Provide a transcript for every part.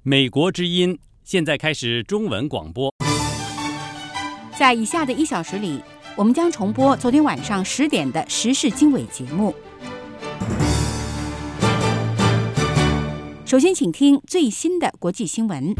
美国之音现在开始中文广播。 在以下的1小时里，我们将重播昨天晚上10点的时事经纬节目。首先，请听最新的国际新闻。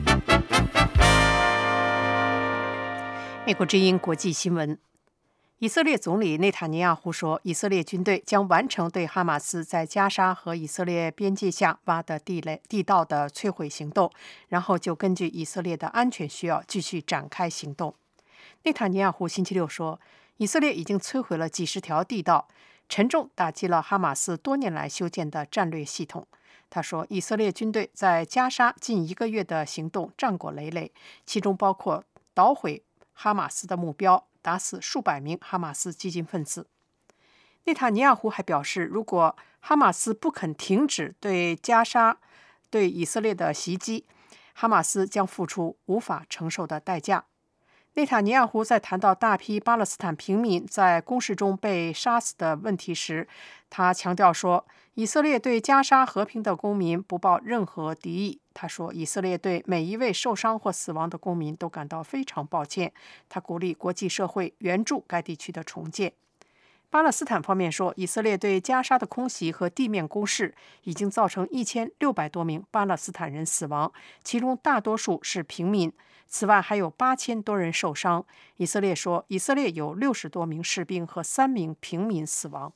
美国之音国际新闻。以色列总理内塔尼亚胡说，以色列军队将完成对哈马斯在加沙和以色列边界下挖的地道的摧毁行动，然后就根据以色列的安全需要继续展开行动。内塔尼亚胡星期六说，以色列已经摧毁了几十条地道，沉重打击了哈马斯多年来修建的战略系统。他说，以色列军队在加沙近1个月的行动战果累累，其中包括捣毁哈马斯的目标，打死数百名哈马斯激进分子。内塔尼亚胡还表示，如果哈马斯不肯停止对加沙对以色列的袭击，哈马斯将付出无法承受的代价。内塔尼亚胡在谈到大批巴勒斯坦平民在攻势中被杀死的问题时，他强调说，以色列对加沙和平的公民不抱任何敌意。他说，以色列对每一位受伤或死亡的公民都感到非常抱歉。他鼓励国际社会援助该地区的重建。巴勒斯坦方面说，以色列对加沙的空袭和地面攻势已经造成1600多名巴勒斯坦人死亡，其中大多数是平民。此外，还有8000多人受伤。以色列说，以色列有60多名士兵和3名平民死亡。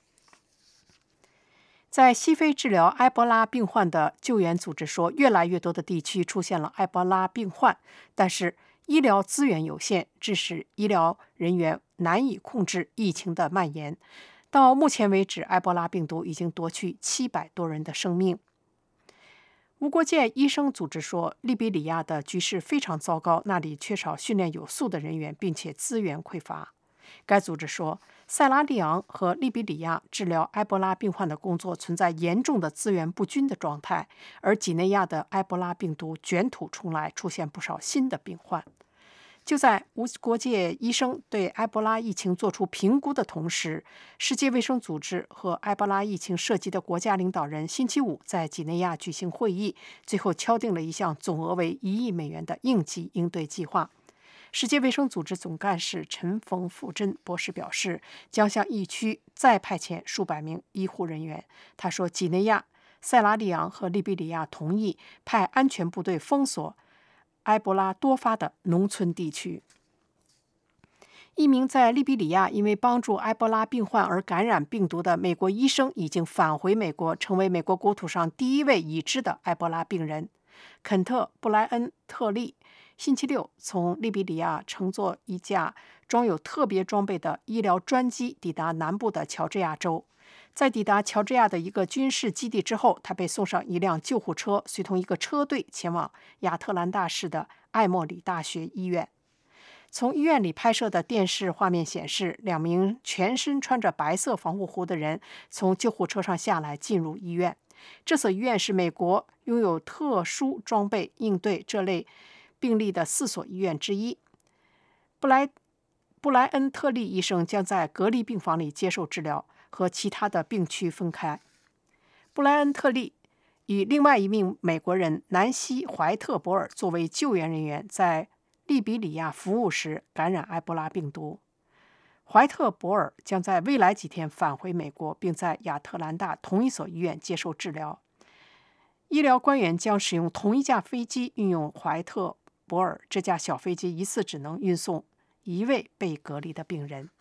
在西非治疗埃博拉病患的救援组织说，越来越多的地区出现了埃博拉病患，但是医疗资源有限，致使医疗人员难以控制疫情的蔓延。到目前为止，埃博拉病毒已经夺去700多人的生命。无国界医生组织说，利比里亚的局势非常糟糕，那里缺少训练有素的人员，并且资源匮乏。该组织说，塞拉利昂和利比里亚治疗埃博拉病患的工作存在严重的资源不均的状态，而几内亚的埃博拉病毒卷土重来，出现不少新的病患。就在无国界医生对埃博拉疫情做出评估的同时，世界卫生组织和埃博拉疫情涉及的国家领导人星期五在几内亚举行会议，最后敲定了一项总额为1亿美元的应急应对计划。世界卫生组织总干事陈冯富珍博士表示，将向疫区再派遣数百名医护人员。他说，几内亚、塞拉利昂和利比里亚同意派安全部队封锁埃博拉多发的农村地区。一名在利比里亚因为帮助埃博拉病患而感染病毒的美国医生已经返回美国，成为美国国土上第1位已知的埃博拉病人。肯特·布莱恩特利星期六从利比里亚乘坐一架装有特别装备的医疗专机抵达南部的乔治亚州。在抵达乔治亚的一个军事基地之后，他被送上一辆救护车，随同一个车队前往亚特兰大市的艾默里大学医院。从医院里拍摄的电视画面显示，2名全身穿着白色防护服的人从救护车上下来进入医院。这所医院是美国拥有特殊装备应对这类病例的4所医院之一。布莱恩特利医生将在隔离病房里接受治疗，和其他的病区分开。布莱恩特利与另外一名美国人南希·怀特博尔作为救援人员，在利比里亚服务时感染埃博拉病毒。怀特博尔将在未来几天返回美国，并在亚特兰大同一所医院接受治疗。医疗官员将使用同一架飞机运用怀特博尔。这架小飞机一次只能运送1位被隔离的病人。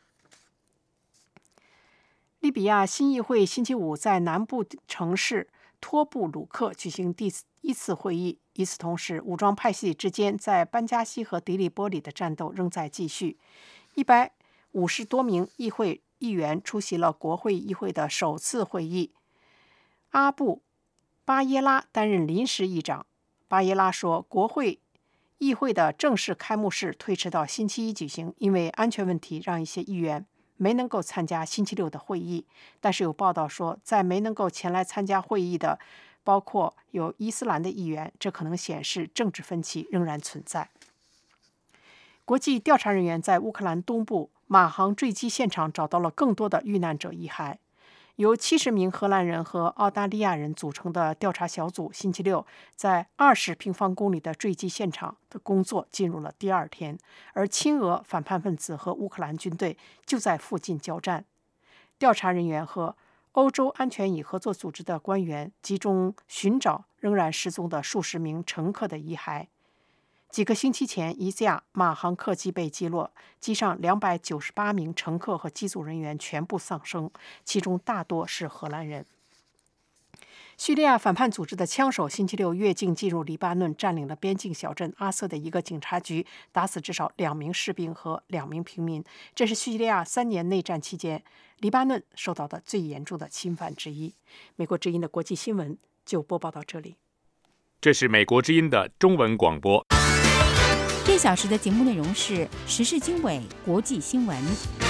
利比亚新议会星期五在南部城市托布鲁克举行第1次会议。与此同时，武装派系之间在班加西和迪利波里的战斗仍在继续。150多名议会议员出席了国会议会的首次会议。阿布巴耶拉担任临时议长。巴耶拉说，国会议会的正式开幕式推迟到星期一举行，因为安全问题让一些议员没能够参加星期六的会议。但是有报道说，在没能够前来参加会议的包括有伊斯兰的议员，这可能显示政治分歧仍然存在。国际调查人员在乌克兰东部马航坠机现场找到了更多的遇难者遗骸。 由70名荷兰人和澳大利亚人组成的调查小组星期六在20平方公里的坠机现场的工作进入了第2天，而亲俄反叛分子和乌克兰军队就在附近交战。调查人员和欧洲安全与合作组织的官员集中寻找仍然失踪的数十名乘客的遗骸。几个星期前，一架马航客机被击落，机上298名乘客和机组人员全部丧生，其中大多是荷兰人。叙利亚反叛组织的枪手星期六越境进入黎巴嫩，占领了边境小镇阿瑟的一个警察局，打死至少2名士兵和2名平民。这是叙利亚3年内战期间黎巴嫩受到的最严重的侵犯之一。美国之音的国际新闻就播报到这里。 这是美国之音的中文广播。 这小时的节目内容是时事经纬、国际新闻。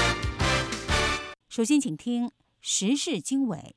首先请听时事经纬。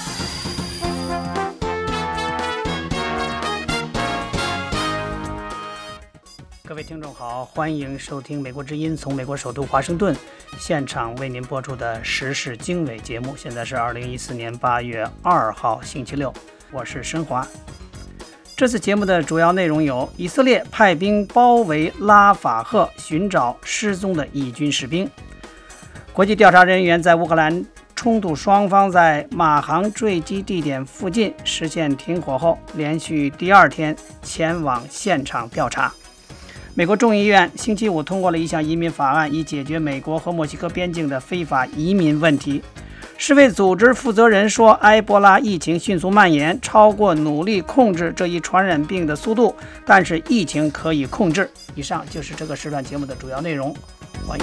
各位听众好，欢迎收听美国之音从美国首都华盛顿现场为您播出的时事经纬节目。现在是2014年8月2号星期六，我是申华。这次节目的主要内容有：以色列派兵包围拉法赫，寻找失踪的以军士兵；国际调查人员在乌克兰冲突双方在马航坠机地点附近实现停火后，连续第2天前往现场调查。美国众议院星期五通过了一项移民法案，以解决美国和墨西哥边境的非法移民问题。世卫组织负责人说，埃博拉疫情迅速蔓延，超过努力控制这一传染病的速度，但是疫情可以控制。以上就是这个时段节目的主要内容，欢迎。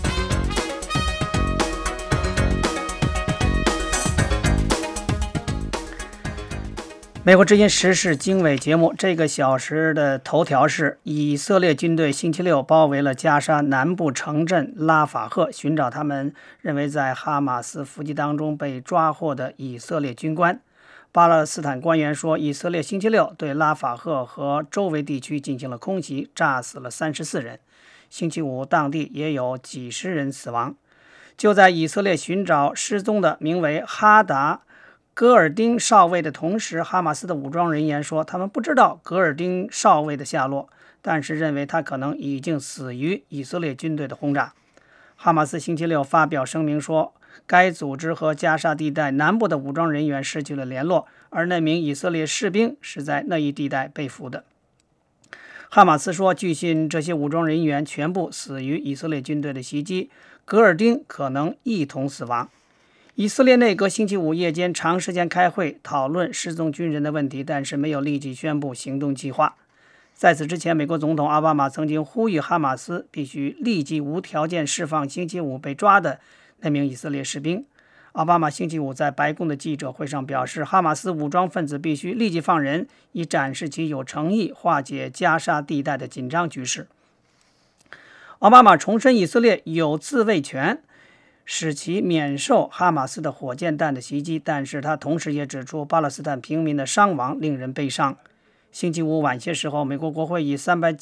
美国之音时事经纬节目这个小时的头条是：以色列军队星期六包围了加沙南部城镇拉法赫，寻找他们认为在哈马斯伏击当中被抓获的以色列军官。巴勒斯坦官员说，以色列星期六对拉法赫和周围地区进行了空袭，炸死了34人。星期五当地也有几十人死亡。就在以色列寻找失踪的名为哈达戈尔丁少尉的同时，哈马斯的武装人员说，他们不知道戈尔丁少尉的下落，但是认为他可能已经死于以色列军队的轰炸。哈马斯星期六发表声明说，该组织和加沙地带南部的武装人员失去了联络，而那名以色列士兵是在那一地带被俘的。哈马斯说，据信这些武装人员全部死于以色列军队的袭击，戈尔丁可能一同死亡。以色列内阁星期五夜间长时间开会讨论失踪军人的问题，但是没有立即宣布行动计划。在此之前，美国总统奥巴马曾经呼吁哈马斯必须立即无条件释放星期五被抓的那名以色列士兵。奥巴马星期五在白宫的记者会上表示，哈马斯武装分子必须立即放人，以展示其有诚意化解加沙地带的紧张局势。奥巴马重申以色列有自卫权，使其免受哈马斯的火箭弹的袭击，但是他同时也指出巴勒斯坦平民的伤亡令人悲伤。星期五晚些时候，美国国会以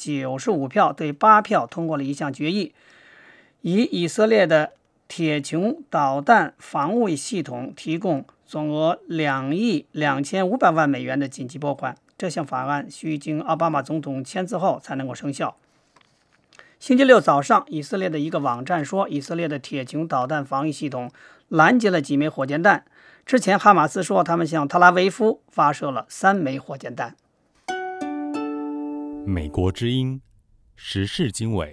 395票对8票通过了一项决议，以以色列的铁穹导弹防卫系统提供总额2亿2500万美元的紧急拨款。这项法案需经奥巴马总统签字后才能够生效。星期六早上，以色列的一个网站说，以色列的铁穹导弹防御系统拦截了几枚火箭弹。之前，哈马斯说他们向特拉维夫发射了3枚火箭弹。 美国之音时事经纬。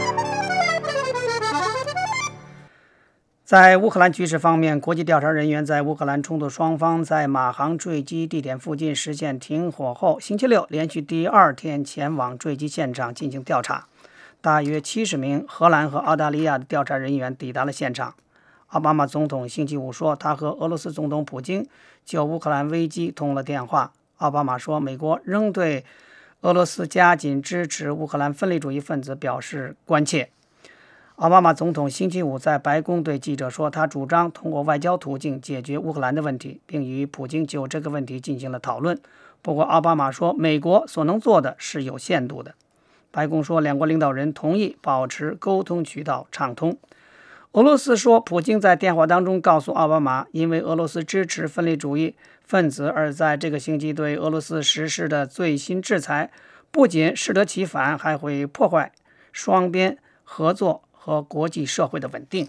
在乌克兰局势方面，国际调查人员在乌克兰冲突双方在马航坠机地点附近实现停火后，星期六连续第2天前往坠机现场进行调查。大约70名荷兰和澳大利亚的调查人员抵达了现场。奥巴马总统星期五说，他和俄罗斯总统普京就乌克兰危机通了电话。奥巴马说，美国仍对俄罗斯加紧支持乌克兰分离主义分子表示关切。奥巴马总统星期五在白宫对记者说，他主张通过外交途径解决乌克兰的问题，并与普京就这个问题进行了讨论。不过，奥巴马说，美国所能做的是有限度的。白宫说，两国领导人同意保持沟通渠道畅通。 俄罗斯说，普京在电话当中告诉奥巴马，因为俄罗斯支持分离主义分子，而在这个星期对俄罗斯实施的最新制裁，不仅适得其反，还会破坏双边合作和国际社会的稳定。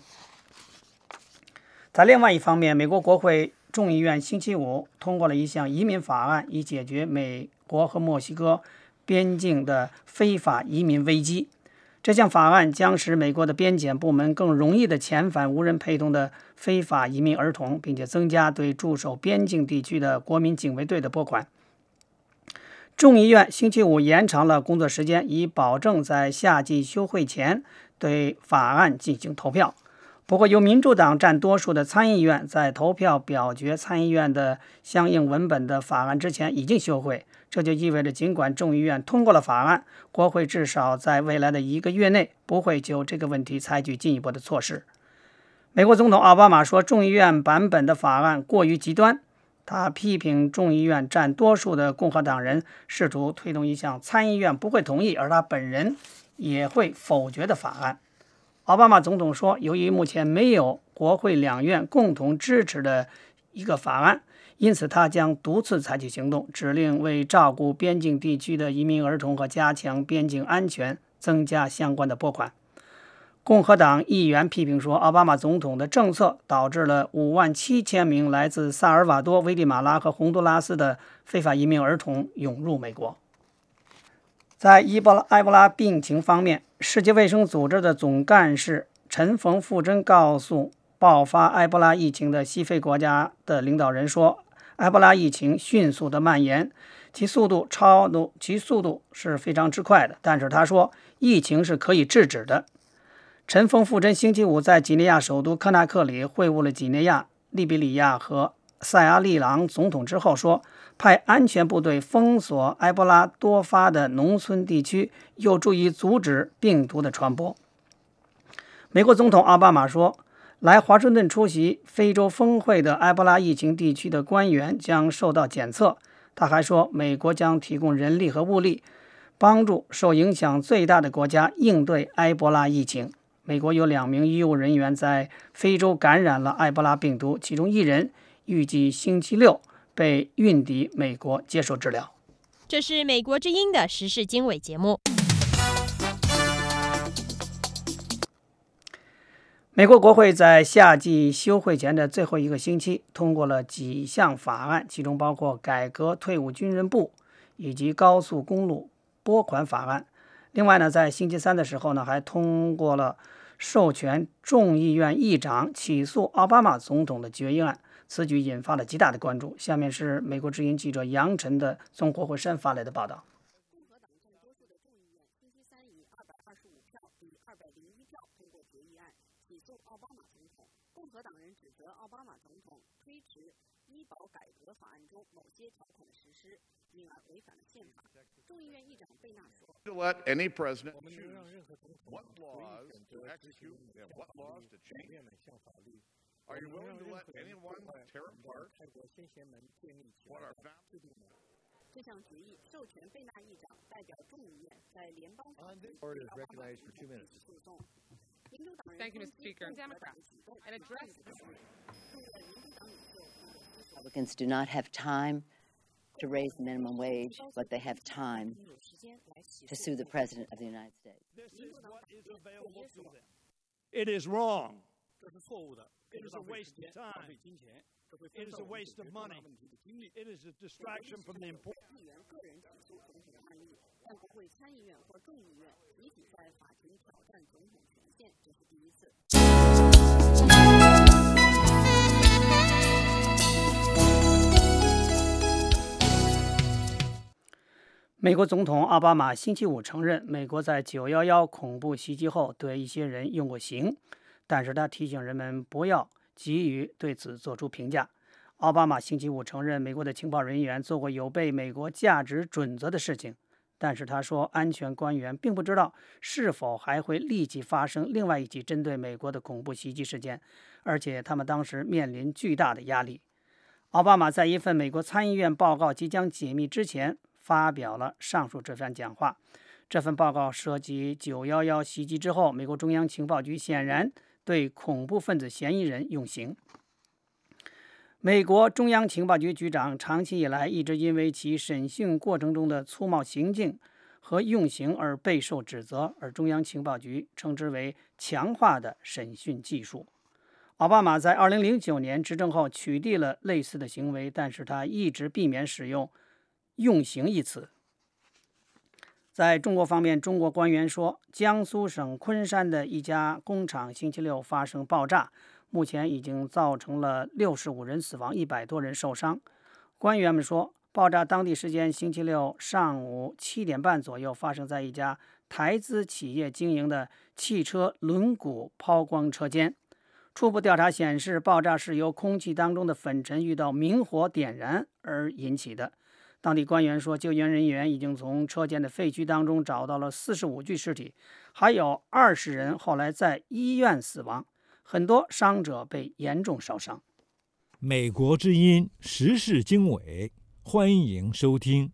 在另外一方面，美国国会众议院星期五通过了一项移民法案，以解决美国和墨西哥边境的非法移民危机。这项法案将使美国的边检部门更容易地遣返无人陪同的非法移民儿童，并且增加对驻守边境地区的国民警卫队的拨款。众议院星期五延长了工作时间，以保证在夏季休会前对法案进行投票。不过，由民主党占多数的参议院在投票表决参议院的相应文本的法案之前已经休会，这就意味着尽管众议院通过了法案，国会至少在未来的1个月内不会就这个问题采取进一步的措施。美国总统奥巴马说，众议院版本的法案过于极端，他批评众议院占多数的共和党人试图推动一项参议院不会同意，而他本人也会否决的法案。奥巴马总统说，由于目前没有国会两院共同支持的一个法案，因此他将独自采取行动，指令为照顾边境地区的移民儿童和加强边境安全增加相关的拨款。共和党议员批评说，奥巴马总统的政策导致了57000名来自萨尔瓦多、危地马拉和洪都拉斯的非法移民儿童涌入美国。在埃博拉病情方面，世界卫生组织的总干事陈冯富珍告诉爆发埃博拉疫情的西非国家的领导人说，埃博拉疫情迅速的蔓延，其速度是非常之快的，但是他说疫情是可以制止的。陈冯富珍星期五在几内亚首都科纳克里会晤了几内亚、利比里亚和塞阿利朗总统之后说，派安全部队封锁埃博拉多发的农村地区，有助于阻止病毒的传播。美国总统奥巴马说，来华盛顿出席非洲峰会的埃博拉疫情地区的官员将受到检测。他还说，美国将提供人力和物力，帮助受影响最大的国家应对埃博拉疫情。美国有2名医务人员在非洲感染了埃博拉病毒，其中1人预计星期6被运抵美国接受治疗。 这是美国之音的时事经纬节目。 美国国会在夏季休会前的最后1个星期通过了几项法案，其中包括改革退伍军人部以及高速公路拨款法案。另外呢，在星期3的时候呢，还通过了授权众议院议长起诉奥巴马总统的决议案。此举引发了极大的关注。下面是美国之音记者杨晨的从国会山发来的报道。 共和党占多数的众议院星期3以225票比201票通过决议案，起诉奥巴马总统。共和党人指责奥巴马总统推迟医保改革法案中某些条款的实施，因而违反了宪法。众议院议长贝纳说 To let any president choose what laws to execute and what laws to change. Are you willing to let anyone tear apart what our founding? 这项决议授权贝纳议长代表众议院在联邦法庭对奥巴马总统提起诉讼。民主党人 Thank you, Mr. Speaker. And address Republicans do not have time to raise the minimum wage, but they have time to sue the President of the United States. This is what is available to them. It is wrong. It is a waste of time. It is a waste of money. It is a distraction from the important. 但国会参议院或众议院集体在法庭挑战总统权限，这是第一次。 美国总统奥巴马星期五承认，美国在911恐怖袭击后对一些人用过刑，但是他提醒人们不要急于对此做出评价。奥巴马星期五承认，美国的情报人员做过有悖美国价值准则的事情，但是他说，安全官员并不知道是否还会立即发生另外一起针对美国的恐怖袭击事件，而且他们当时面临巨大的压力。奥巴马在一份美国参议院报告即将解密之前发表了上述这番讲话。这份报告涉及911袭击之后，美国中央情报局显然对恐怖分子嫌疑人用刑。美国中央情报局局长长期以来一直因为其审讯过程中的粗暴行径和用刑而备受指责，而中央情报局称之为强化的审讯技术。奥巴马在2009年执政后取缔了类似的行为，但是他一直避免使用用刑一词。在中国方面，中国官员说，江苏省昆山的一家工厂星期六发生爆炸，目前已经造成了65人死亡，100多人受伤。官员们说，爆炸当地时间星期六上午7点半左右发生在一家台资企业经营的汽车轮毂抛光车间。初步调查显示，爆炸是由空气当中的粉尘遇到明火点燃而引起的。当地官员说，救援人员已经从车间的废墟当中找到了45具尸体，还有20人后来在医院死亡，很多伤者被严重烧伤。 美国之音时事经纬，欢迎收听。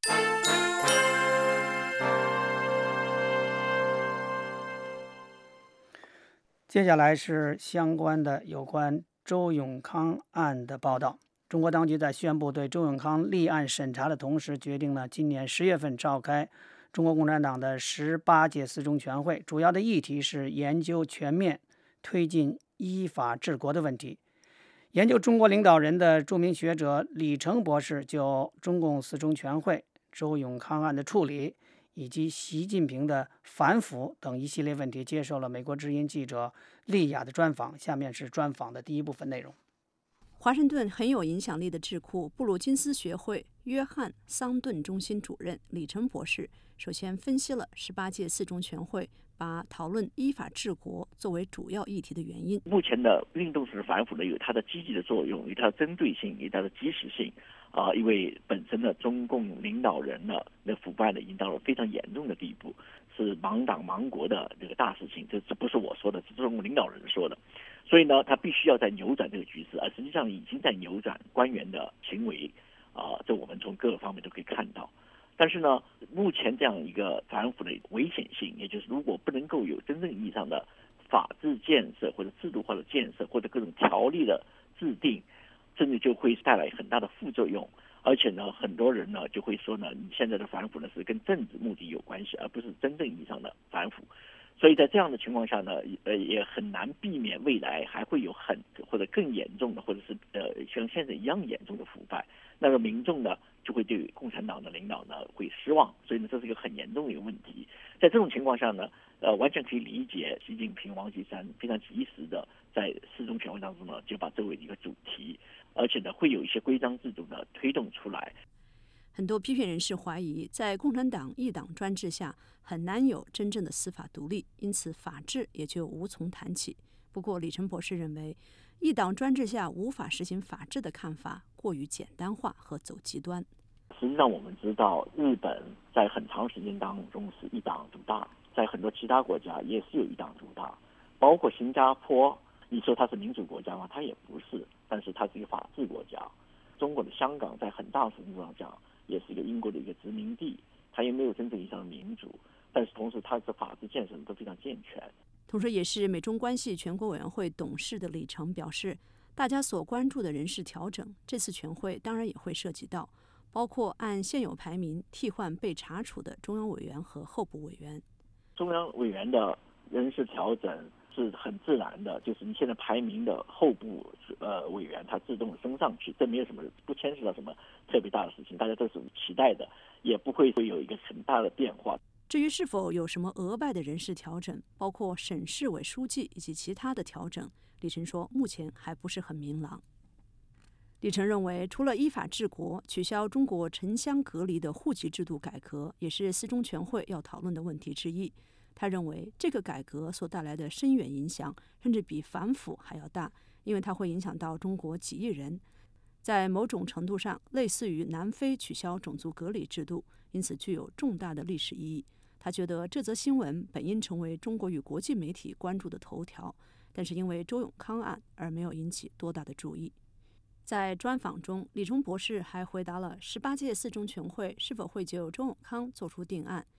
接下来是相关的有关周永康案的报道。中国当局在宣布对周永康立案审查的同时，决定了今年10月份召开中国共产党的18届四中全会，主要的议题是研究全面推进依法治国的问题。研究中国领导人的著名学者李成博士就中共四中全会、周永康案的处理以及习近平的反腐等一系列问题，接受了美国之音记者丽雅的专访。下面是专访的第一部分内容。 华盛顿很有影响力的智库布鲁金斯学会约翰桑顿中心主任李成博士首先分析了18届四中全会把讨论依法治国作为主要议题的原因。 目前的运动式反腐呢，有它的积极的作用，有它的针对性，有它的及时性。因为本身的中共领导人呢，那腐败呢已经到了非常严重的地步，是亡党亡国的这个大事情。这不是我说的，这是中共领导人说的。所以呢，他必须要在扭转这个局势，而实际上已经在扭转官员的行为。这我们从各个方面都可以看到。但是呢，目前这样一个反腐的危险性，也就是如果不能够有真正意义上的法治建设或者制度化的建设，或者各种条例的制定，甚至就会带来很大的副作用。而且呢，很多人呢就会说呢，你现在的反腐呢是跟政治目的有关系，而不是真正意义上的反腐。所以在这样的情况下呢，也很难避免未来还会有或者更严重的，或者是像现在一样严重的腐败。那么民众呢就会对共产党的领导呢会失望，所以呢这是一个很严重的一个问题。在这种情况下呢，完全可以理解习近平、王岐山非常及时的在四中全会当中呢就把作为一个主题，而且呢会有一些规章制度呢推动出来。 很多批评人士怀疑，在共产党一党专制下很难有真正的司法独立，因此法治也就无从谈起。不过李成博士认为，一党专制下无法实行法治的看法过于简单化和走极端。 实际上我们知道，日本在很长时间当中是一党独大，在很多其他国家也是有一党独大，包括新加坡，你说它是民主国家吗？它也不是，但是它是一个法治国家。中国的香港在很大程度上讲也是一个英国的一个殖民地，它也没有真正意义上的民主，但是同时它的法治建设都非常健全。 同时也是美中关系全国委员会董事的李成表示，大家所关注的人事调整，这次全会当然也会涉及到，包括按现有排名替换被查处的中央委员和候补委员。 中央委员的人事调整是很自然的，就是你现在排名的候补委员，他自动升上去，这没有什么，不牵涉到什么特别大的事情，大家都是期待的，也不会有一个很大的变化。 至于是否有什么额外的人事调整，包括省市委书记以及其他的调整，李成说目前还不是很明朗。李成认为，除了依法治国，取消中国城乡隔离的户籍制度改革也是四中全会要讨论的问题之一。他认为这个改革所带来的深远影响甚至比反腐还要大，因为它会影响到中国几亿人，在某种程度上类似于南非取消种族隔离制度，因此具有重大的历史意义。他觉得这则新闻本应成为中国与国际媒体关注的头条，但是因为周永康案而没有引起多大的注意。在专访中，李成博士还回答了18届四中全会是否会就周永康做出定案。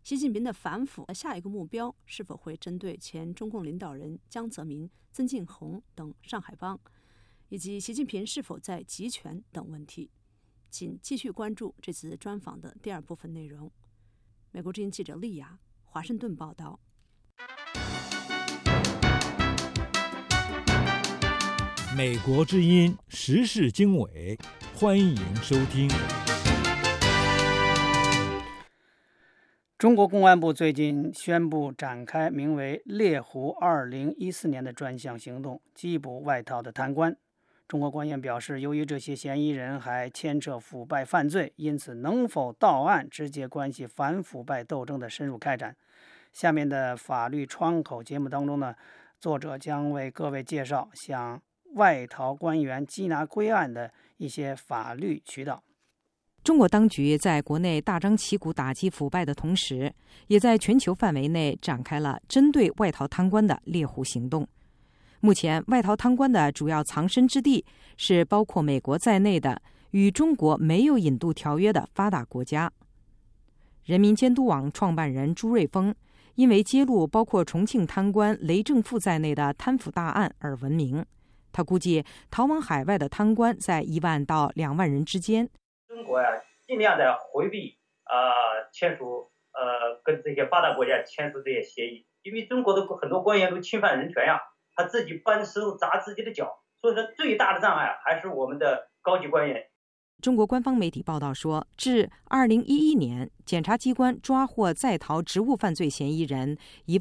习近平的反腐下一个目标是否会针对前中共领导人江泽民、曾庆红等上海帮，以及习近平是否在集权等问题。请继续关注这次专访的第二部分内容。美国之音记者丽雅，华盛顿报道。 美国之音时事经纬，欢迎收听。 中国公安部最近宣布展开名为猎狐2014年的专项行动，缉捕外逃的贪官。中国官员表示，由于这些嫌疑人还牵扯腐败犯罪，因此能否到案直接关系反腐败斗争的深入开展。下面的法律窗口节目当中呢，作者将为各位介绍向外逃官员缉拿归案的一些法律渠道。 中国当局在国内大张旗鼓打击腐败的同时，也在全球范围内展开了针对外逃贪官的猎狐行动。目前，外逃贪官的主要藏身之地是包括美国在内的与中国没有引渡条约的发达国家。人民监督网创办人朱瑞峰因为揭露包括重庆贪官雷正富在内的贪腐大案而闻名。他估计逃往海外的贪官在1万到2万人之间。 中国尽量的回避签署跟这些发达国家签署这些协议，因为中国的很多官员都侵犯人权他自己搬石头砸自己的脚，所以说最大的障碍还是我们的高级官员。 中国官方媒体报道说，至2011年，检察机关抓获在逃职务犯罪嫌疑人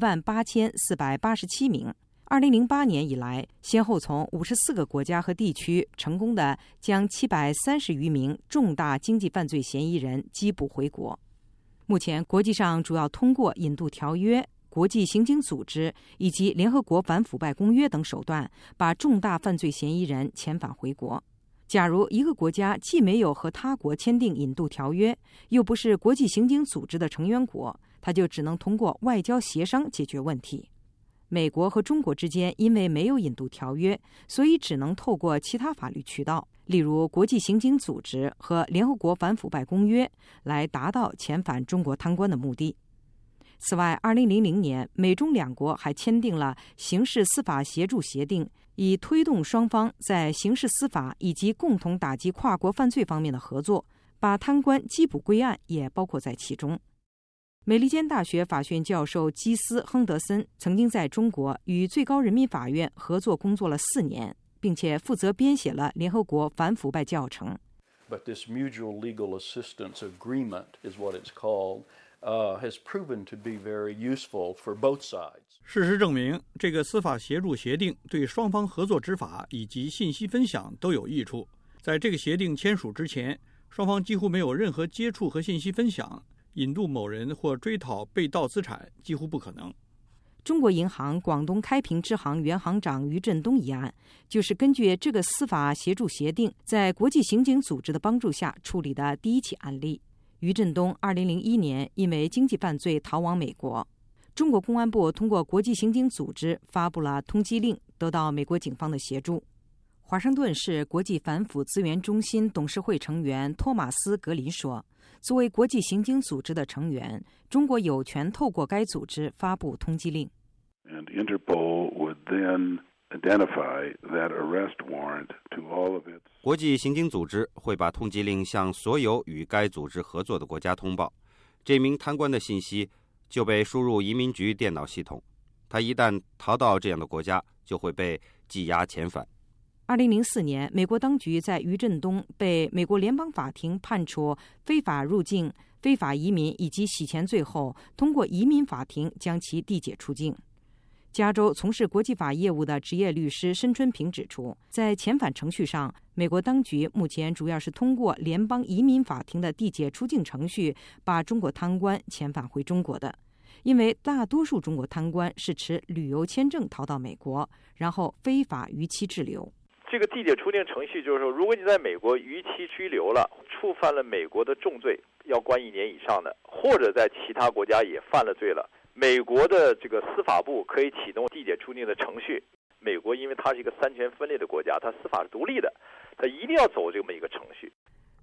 18487名。2008年以来，先后从54个国家和地区成功地将730余名重大经济犯罪嫌疑人缉捕回国。目前，国际上主要通过引渡条约、国际刑警组织以及联合国反腐败公约等手段，把重大犯罪嫌疑人遣返回国。假如一个国家既没有和他国签订引渡条约，又不是国际刑警组织的成员国，它就只能通过外交协商解决问题。美国和中国之间因为没有引渡条约，所以只能透过其他法律渠道，例如国际刑警组织和联合国反腐败公约，来达到遣返中国贪官的目的。此外，2000年，美中两国还签订了刑事司法协助协定，以推动双方在刑事司法以及共同打击跨国犯罪方面的合作，把贪官缉捕归案也包括在其中。美利坚大学法学院教授基斯·亨德森曾经在中国与最高人民法院合作工作了4年，并且负责编写了联合国反腐败教程。 But this mutual legal assistance agreement is what it's called, has proven to be very useful for both sides. 事实证明，这个司法协助协定对双方合作执法以及信息分享都有益处。在这个协定签署之前，双方几乎没有任何接触和信息分享。引渡某人或追讨被盗资产几乎不可能。 中国银行广东开平支行原行长于振东一案，就是根据这个司法协助协定，在国际刑警组织的帮助下处理的第一起案例。于振东2001年因为经济犯罪逃往美国，中国公安部通过国际刑警组织发布了通缉令，得到美国警方的协助。华盛顿市国际反腐资源中心董事会成员托马斯·格林说，作为国际刑警组织的成员，中国有权透过该组织发布通缉令。 And Interpol would then identify that arrest warrant to all of its. 国际刑警组织会把通缉令向所有与该组织合作的国家通报，这名贪官的信息就被输入移民局电脑系统，他一旦逃到这样的国家，就会被羁押遣返。 2004年，美国当局在于振东被美国联邦法庭判处非法入境、非法移民以及洗钱罪后，通过移民法庭将其递解出境。加州从事国际法业务的职业律师申春平指出，在遣返程序上，美国当局目前主要是通过联邦移民法庭的递解出境程序把中国贪官遣返回中国的，因为大多数中国贪官是持旅游签证逃到美国，然后非法逾期滞留。 这个递解出境程序就是说，如果你在美国逾期拘留了，触犯了美国的重罪，要关1年以上的，或者在其他国家也犯了罪了，美国的这个司法部可以启动递解出境的程序。美国因为它是一个三权分立的国家，它司法是独立的，它一定要走这么一个程序。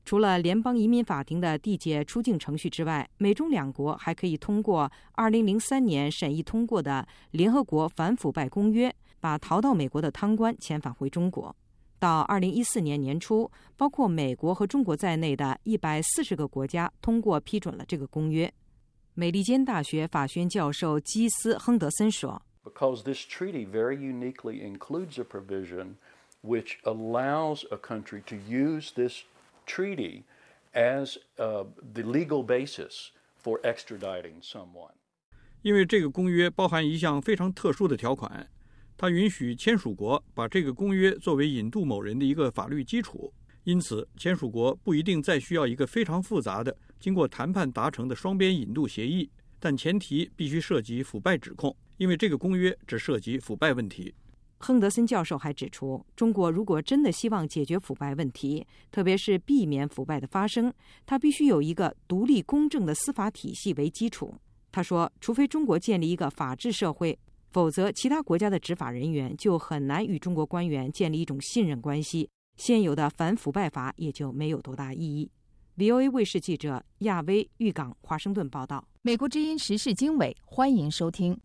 除了联邦移民法庭的递解出境程序之外，美中两国还可以通过2003年审议通过的联合国反腐败公约，把逃到美国的贪官遣返回中国。到2014年年初，包括美国和中国在内的140个国家通过批准了这个公约。美利坚大学法学院教授基斯·亨德森说 Because this treaty very uniquely includes a provision which allows a country to use this treaty as the legal basis for extraditing someone. 因为这个公约包含一项非常特殊的条款，它允许签署国把这个公约作为引渡某人的一个法律基础，因此签署国不一定再需要一个非常复杂的经过谈判达成的双边引渡协议，但前提必须涉及腐败指控，因为这个公约只涉及腐败问题。 亨德森教授还指出，中国如果真的希望解决腐败问题，特别是避免腐败的发生，它必须有一个独立公正的司法体系为基础。他说，除非中国建立一个法治社会，否则其他国家的执法人员就很难与中国官员建立一种信任关系，现有的反腐败法也就没有多大意义。VOA 卫视记者亚威玉港华盛顿报道。 美国之音时事经纬，欢迎收听。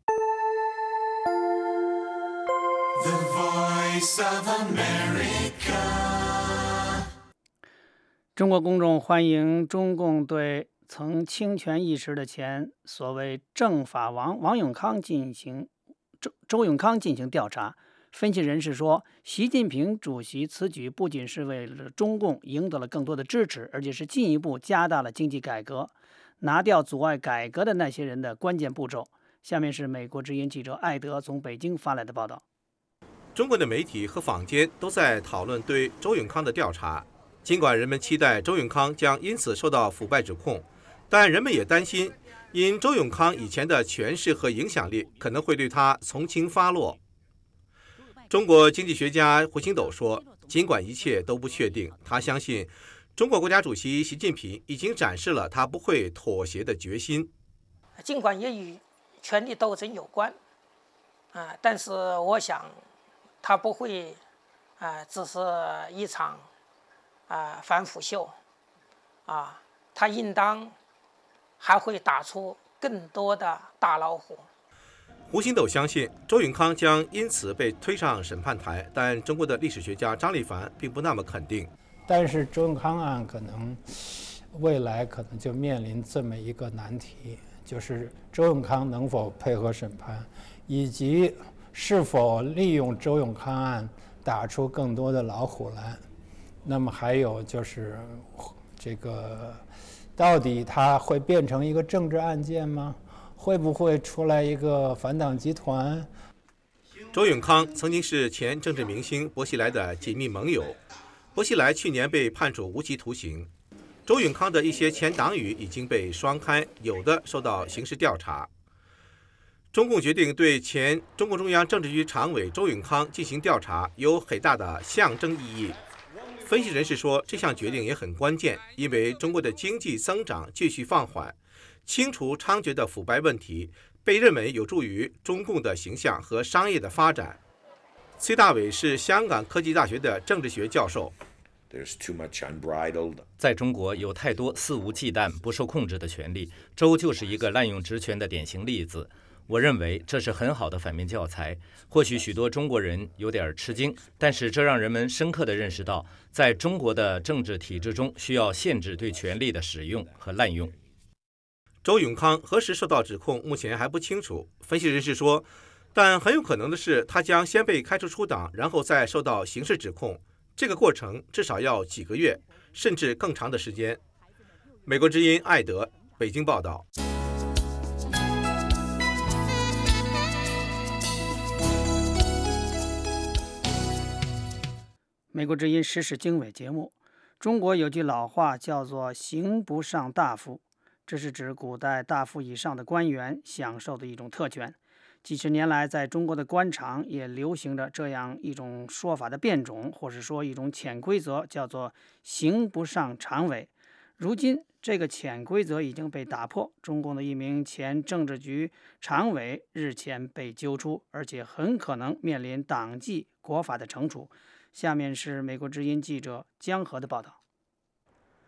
The Voice of America。 中国公众欢迎中共对曾倾权一时的前所谓政法王周永康进行调查。分析人士说，习近平主席此举不仅是为了中共赢得了更多的支持，而且是进一步加大了经济改革，拿掉阻碍改革的那些人的关键步骤。下面是美国之音记者艾德从北京发来的报道。 中国的媒体和坊间都在讨论对周永康的调查，尽管人们期待周永康将因此受到腐败指控，但人们也担心，因周永康以前的权势和影响力可能会对他从轻发落。中国经济学家胡星斗说，尽管一切都不确定，他相信中国国家主席习近平已经展示了他不会妥协的决心。 尽管也与权力斗争有关，但是我想他不会只是一场反腐秀，他应当还会打出更多的大老虎。 胡星斗相信周永康将因此被推上审判台，但中国的历史学家张立凡并不那么肯定。 但是周永康案可能未来可能就面临这么一个难题，就是周永康能否配合审判，以及是否利用周永康案打出更多的老虎来。那么还有就是这个到底它会变成一个政治案件吗？会不会出来一个反党集团？ 周永康曾经是前政治明星薄熙来的紧密盟友，薄熙来去年被判处无期徒刑，周永康的一些前党羽已经被双开，有的受到刑事调查。中共决定对前中共中央政治局常委周永康进行调查，有很大的象征意义。分析人士说，这项决定也很关键，因为中国的经济增长继续放缓，清除猖獗的腐败问题被认为有助于中共的形象和商业的发展。崔大伟是香港科技大学的政治学教授。 在中国有太多肆无忌惮、不受控制的权利，周就是一个滥用职权的典型例子。我认为这是很好的反面教材。或许许多中国人有点吃惊，但是这让人们深刻地认识到，在中国的政治体制中需要限制对权力的使用和滥用。 周永康何时受到指控，目前还不清楚。分析人士说，但很有可能的是，他将先被开除出党，然后再受到刑事指控。这个过程至少要几个月，甚至更长的时间。美国之音艾德，北京报道。 美国之音时事经纬节目，中国有句老话叫做刑不上大夫，这是指古代大夫以上的官员享受的一种特权。几十年来，在中国的官场也流行着这样一种说法的变种，或是说一种潜规则，叫做刑不上常委。如今这个潜规则已经被打破，中共的一名前政治局常委日前被揪出，而且很可能面临党纪国法的惩处。下面是美国之音记者江河的报道。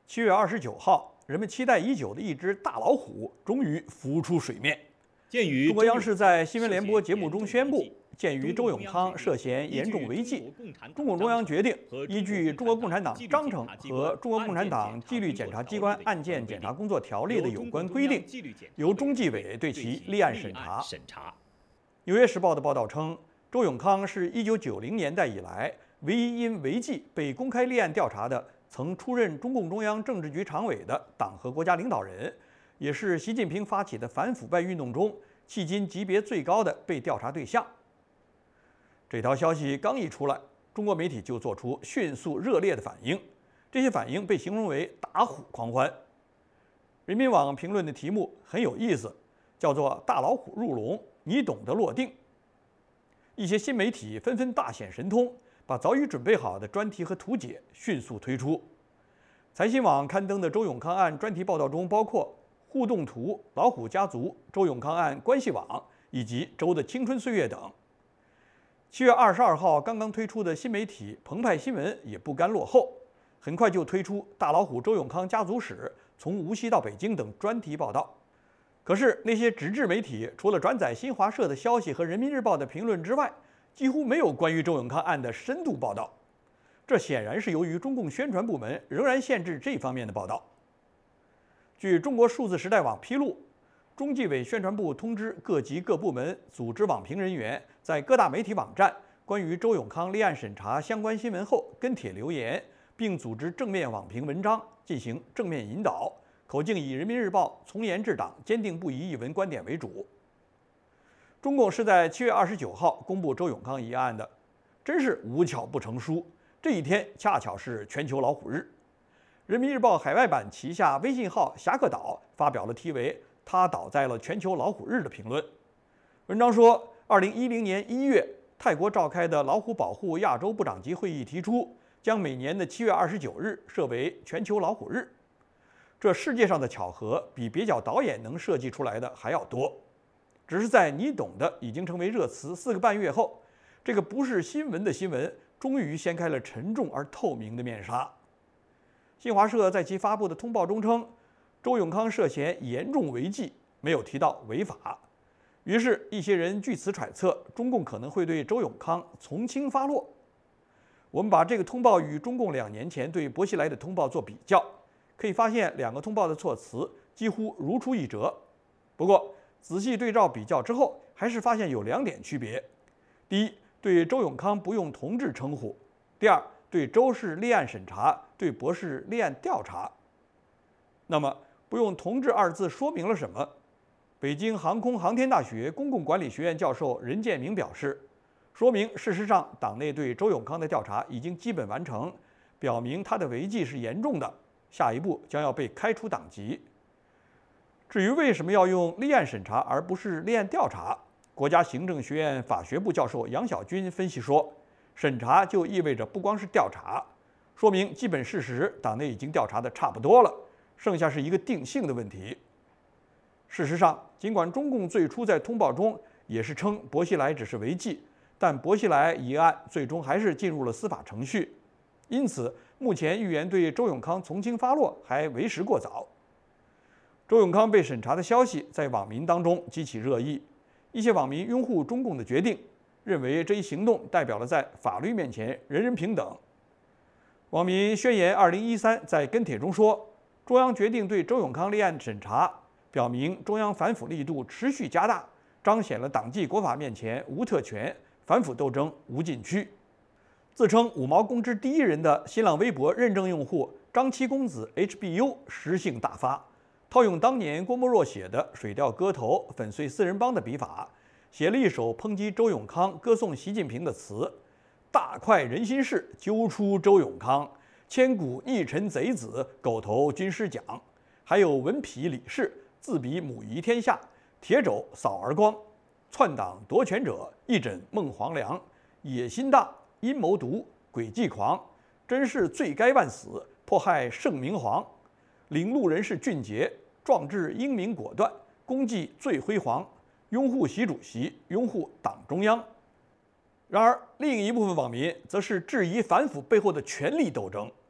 7月29号，人们期待已久的一只大老虎终于浮出水面。 鉴于中国央视在新闻联播节目中宣布，鉴于周永康涉嫌严重违纪，中共中央决定依据《中国共产党章程》和《中国共产党纪律检察机关案件检察工作条例》的有关规定，由中纪委对其立案审查。《纽约时报》的报道称，周永康是1990年代以来唯一因违纪被公开立案调查的曾出任中共中央政治局常委的党和国家领导人，也是习近平发起的反腐败运动中迄今级别最高的被调查对象。这条消息刚一出来，中国媒体就做出迅速热烈的反应，这些反应被形容为打虎狂欢。人民网评论的题目很有意思，叫做大老虎入笼，你懂得落定。一些新媒体纷纷大显神通，把早已准备好的专题和图解迅速推出。财新网刊登的周永康案专题报道中包括互动图、老虎家族、周永康案关系网以及周的青春岁月等。7月22号刚刚推出的新媒体澎湃新闻也不甘落后，很快就推出大老虎周永康家族史从无锡到北京等专题报道。可是那些纸质媒体除了转载新华社的消息和人民日报的评论之外，几乎没有关于周永康案的深度报道。这显然是由于中共宣传部门仍然限制这方面的报道。据中国数字时代网披露，中纪委宣传部通知各级各部门组织网评人员在各大媒体网站关于周永康立案审查相关新闻后跟帖留言，并组织正面网评文章进行正面引导，口径以人民日报从严治党、坚定不移一文观点为主。中共是在7月29号公布周永康一案的，真是无巧不成书。这一天恰巧是全球老虎日。人民日报海外版旗下微信号侠客岛发表了题为“他倒在了全球老虎日”的评论。文章说，2010年1月，泰国召开的老虎保护亚洲部长级会议提出，将每年的7月29日设为全球老虎日。这世界上的巧合比蹩脚导演能设计出来的还要多。只是在你懂的已经成为热词4个半月后，这个不是新闻的新闻终于掀开了沉重而透明的面纱。新华社在其发布的通报中称，周永康涉嫌严重违纪，没有提到违法。于是，一些人据此揣测，中共可能会对周永康从轻发落。我们把这个通报与中共2年前对薄熙来的通报做比较，可以发现2个通报的措辞几乎如出一辙。不过，仔细对照比较之后，还是发现有2点区别：第一，对周永康不用同志称呼；第二，对周氏立案审查，对薄氏立案调查。那么，不用同志2字说明了什么？北京航空航天大学公共管理学院教授任建明表示，说明事实上党内对周永康的调查已经基本完成，表明他的违纪是严重的，下一步将要被开除党籍。至于为什么要用立案审查而不是立案调查，国家行政学院法学部教授杨晓军分析说，审查就意味着不光是调查，说明基本事实党内已经调查的差不多了，剩下是一个定性的问题。事实上，尽管中共最初在通报中也是称薄熙来只是违纪，但薄熙来一案最终还是进入了司法程序，因此目前预言对周永康从轻发落还为时过早。周永康被审查的消息在网民当中激起热议，一些网民拥护中共的决定，认为这一行动代表了在法律面前人人平等。网民宣言2013在跟帖中说，中央决定对周永康立案审查，表明中央反腐力度持续加大，彰显了党纪国法面前无特权，反腐斗争无禁区。自称5毛公知第一人的新浪微博认证用户张七公子 HBU 诗性大发，套用当年郭沫若写的《水调歌头》粉碎四人帮的笔法，写了一首抨击周永康、歌颂习近平的词：大快人心事，揪出周永康，千古逆臣贼子，狗头军师奖。还有文痞李氏，自比母仪天下，铁肘扫而光。篡党夺权者，一枕孟黄粱。野心大，阴谋毒，诡计狂，真是罪该万死，迫害圣明皇。领路人士俊杰，壮志英明果断，功绩最辉煌，拥护习主席，拥护党中央。然而，另一部分网民则是质疑反腐背后的权力斗争。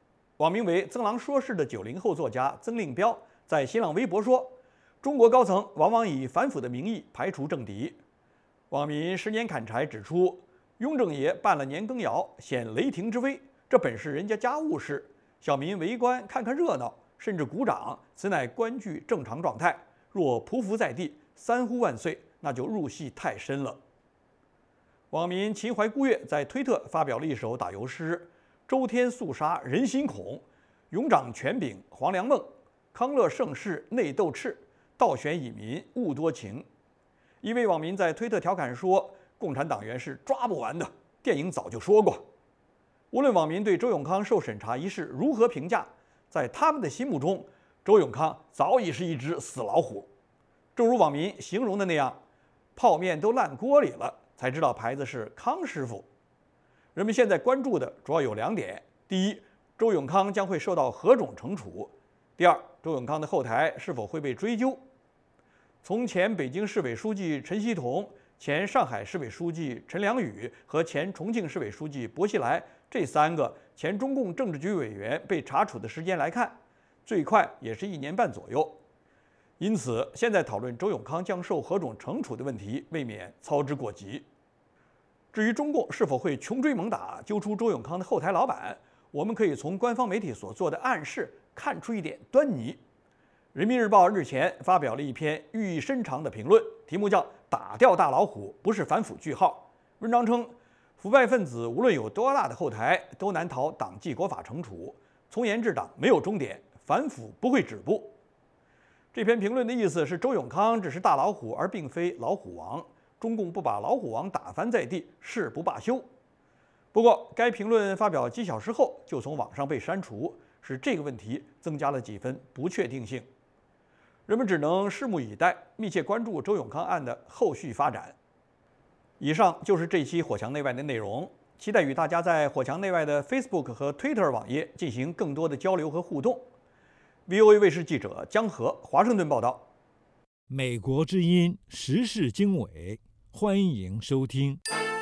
网名为“曾郎说事”的90后作家曾令彪在新浪微博说：“中国高层往往以反腐的名义排除政敌。”网民10年砍柴指出，雍正爷办了年羹尧，显雷霆之威，这本是人家家务事，小民围观看看热闹，甚至鼓掌，此乃官具正常状态。若匍匐在地，三呼万岁，那就入戏太深了。网民秦淮孤月在推特发表了一首打油诗：“周天肃杀人心恐，勇掌权柄黄粱梦。康乐盛世内斗赤，倒悬以民勿多情。”一位网民在推特调侃说：“共产党员是抓不完的，电影早就说过。”无论网民对周永康受审查一事如何评价，在他们的心目中，周永康早已是一只死老虎。正如网民形容的那样，泡面都烂锅里了，才知道牌子是康师傅。人们现在关注的主要有2点：第一，周永康将会受到何种惩处；第二，周永康的后台是否会被追究。从前北京市委书记陈锡同、前上海市委书记陈良宇和前重庆市委书记薄熙来这3个前中共政治局委员被查处的时间来看，最快也是1年半左右。因此，现在讨论周永康将受何种惩处的问题，未免操之过急。至于中共是否会穷追猛打，揪出周永康的后台老板，我们可以从官方媒体所做的暗示看出一点端倪。人民日报日前发表了一篇寓意深长的评论，题目叫《打掉大老虎不是反腐句号》。文章称，腐败分子无论有多大的后台，都难逃党纪国法惩处。从严治党没有终点，反腐不会止步。这篇评论的意思是，周永康只是大老虎，而并非老虎王。中共不把老虎王打翻在地，誓不罢休。不过，该评论发表几小时后就从网上被删除，使这个问题增加了几分不确定性。人们只能拭目以待，密切关注周永康案的后续发展。以上就是这期火墙内外的内容，期待与大家在火墙内外的 Facebook 和 Twitter 网页进行更多的交流和互动。VOA 卫视记者江河华盛顿报道。 美国之音时事经纬，欢迎收听。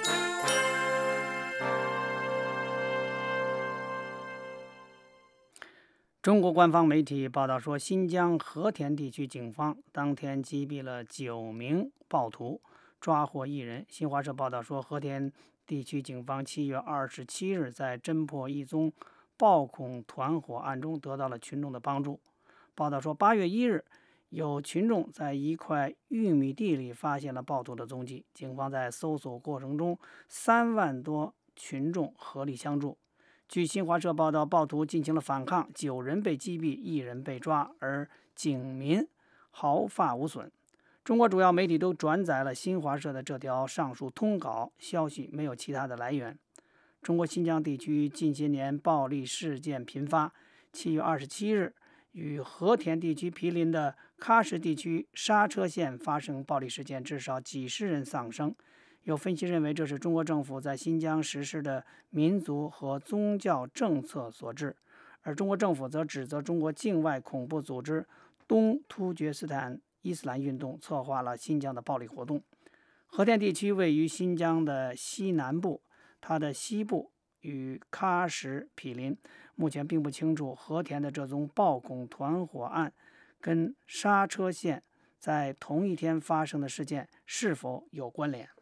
中国官方媒体报道说，新疆和田地区警方当天击毙了9名暴徒，抓获1人。新华社报道说，和田地区警方7月27日在侦破一宗暴恐团伙案中得到了群众的帮助。报道说，8月1日，有群众在一块玉米地里发现了暴徒的踪迹，警方在搜索过程中3万多群众合力相助。据新华社报道，暴徒进行了反抗，9人被击毙，1人被抓，而警民毫发无损。中国主要媒体都转载了新华社的这条上述通稿，消息没有其他的来源。中国新疆地区近些年暴力事件频发，7月27日，与和田地区毗邻的喀什地区刹车县发生暴力事件，至少几十人丧生。有分析认为，这是中国政府在新疆实施的民族和宗教政策所致，而中国政府则指责中国境外恐怖组织东突厥斯坦伊斯兰运动策划了新疆的暴力活动。和田地区位于新疆的西南部，它的西部与喀什毗邻，目前并不清楚和田的这宗暴恐团伙案跟刹车县在同一天发生的事件是否有关联。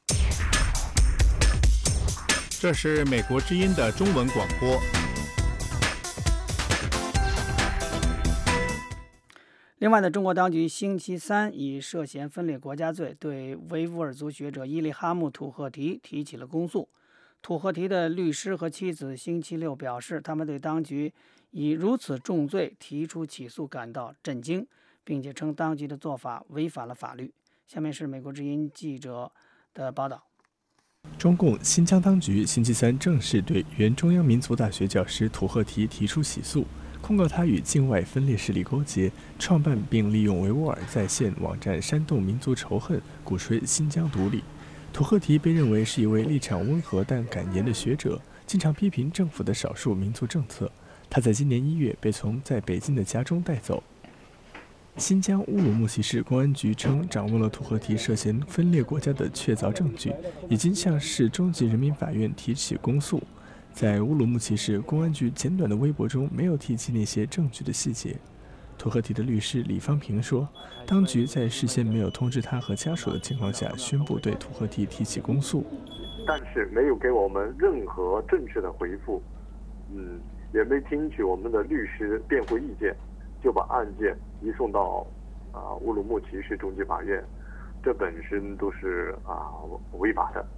这是美国之音的中文广播。 另外呢，中国当局星期三以涉嫌分裂国家罪对维吾尔族学者伊利哈木·土赫提提起了公诉。土赫提的律师和妻子星期六表示，他们对当局以如此重罪提出起诉感到震惊，并且称当局的做法违反了法律。下面是美国之音记者的报道。 中共新疆当局星期三正式对原中央民族大学教师土赫提提出起诉，控告他与境外分裂势力勾结，创办并利用维吾尔在线网站煽动民族仇恨，鼓吹新疆独立。土赫提被认为是一位立场温和但敢言的学者，经常批评政府的少数民族政策。他在今年1月被从在北京的家中带走。新疆乌鲁木齐市公安局称，掌握了土赫提涉嫌分裂国家的确凿证据，已经向市中级人民法院提起公诉。 在乌鲁木齐市公安局简短的微博中没有提及那些证据的细节。土赫提的律师李方平说，当局在事先没有通知他和家属的情况下，宣布对土赫提提起公诉， 但是没有给我们任何正确的回复，也没听取我们的律师辩护意见，就把案件移送到乌鲁木齐市中级法院，这本身都是违法的。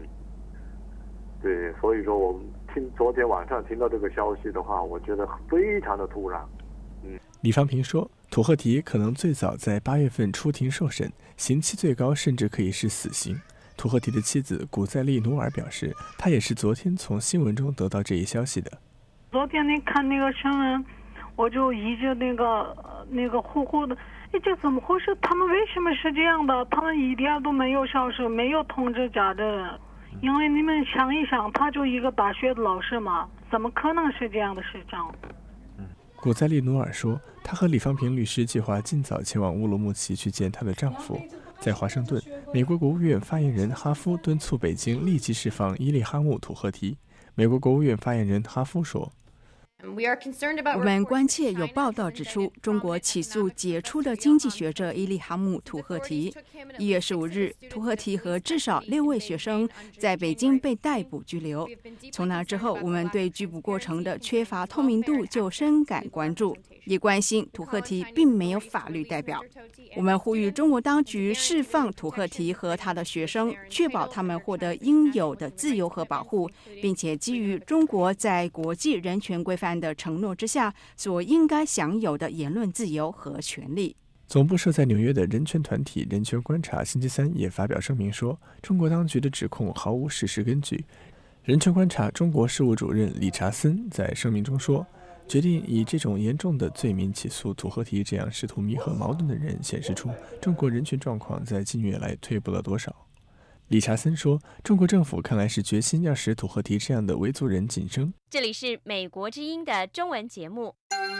对，所以说我们昨天晚上听到这个消息的话，我觉得非常的突然。 李方平说，土赫提可能最早在8月份出庭受审，刑期最高甚至可以是死刑。土赫提的妻子古塞利努尔表示，她也是昨天从新闻中得到这一消息的。 昨天你看那个新闻，我就一直那个呼呼的，这怎么回事？他们为什么是这样的？他们一点都没有消息，没有通知家人。因为你们想一想，他就一个大学的老师嘛，怎么可能是这样的事情？ 古塞利努尔说，她和李方平律师计划尽早前往乌鲁木齐去见她的丈夫。在华盛顿，美国国务院发言人哈夫敦促北京立即释放伊利哈木·土赫提。美国国务院发言人哈夫说， 我们关切有报道指出，中国起诉杰出的经济学者伊利哈木·土赫提。1月15日，土赫提和至少6位学生在北京被逮捕拘留。从那之后，我们对拘捕过程的缺乏透明度就深感关注，也关心土赫提并没有法律代表。我们呼吁中国当局释放土赫提和他的学生，确保他们获得应有的自由和保护，并且基于中国在国际人权规范的承诺之下所应该享有的言论自由和权利。 总部设在纽约的人权团体人权观察星期三也发表声明说，中国当局的指控毫无事实根据。人权观察中国事务主任理查森在声明中说，决定以这种严重的罪名起诉土赫提这样试图弥合矛盾的人，显示出中国人权状况在近月来退步了多少。理查森说，中国政府看来是决心要使土赫提这样的维族人晋升。 这里是美国之音的中文节目。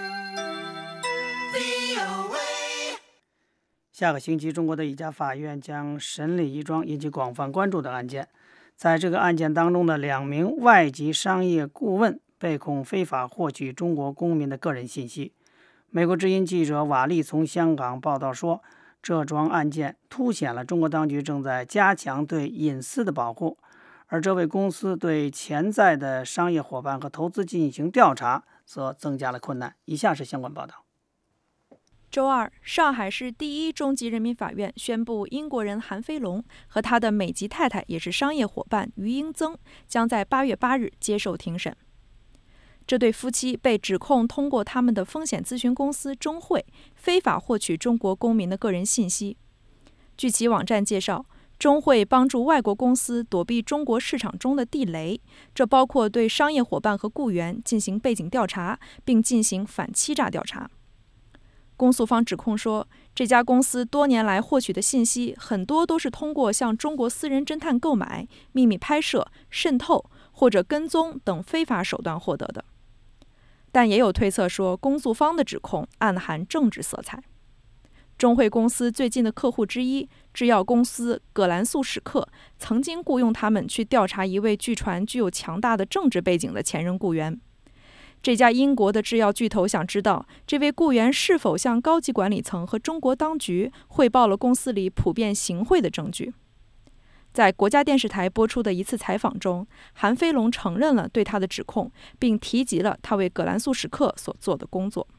下个星期，中国的一家法院将审理一桩引起广泛关注的案件。在这个案件当中的2名外籍商业顾问被控非法获取中国公民的个人信息。美国之音记者瓦利从香港报道说，这桩案件凸显了中国当局正在加强对隐私的保护，而这位公司对潜在的商业伙伴和投资进行调查则增加了困难。以下是相关报道。 周二，上海市第1中级人民法院宣布，英国人韩飞龙和他的美籍太太也是商业伙伴于英增将在8月8日接受庭审。这对夫妻被指控通过他们的风险咨询公司中汇非法获取中国公民的个人信息。据其网站介绍，中汇帮助外国公司躲避中国市场中的地雷，这包括对商业伙伴和雇员进行背景调查，并进行反欺诈调查。公诉方指控说，这家公司多年来获取的信息很多都是通过向中国私人侦探购买、秘密拍摄、渗透或者跟踪等非法手段获得的。但也有推测说，公诉方的指控暗含政治色彩。中汇公司最近的客户之一，制药公司葛兰素史克，曾经雇佣他们去调查一位据传具有强大的政治背景的前任雇员。这家英国的制药巨头想知道，这位雇员是否向高级管理层和中国当局汇报了公司里普遍行贿的证据。在国家电视台播出的一次采访中，韩飞龙承认了对他的指控，并提及了他为葛兰素史克所做的工作。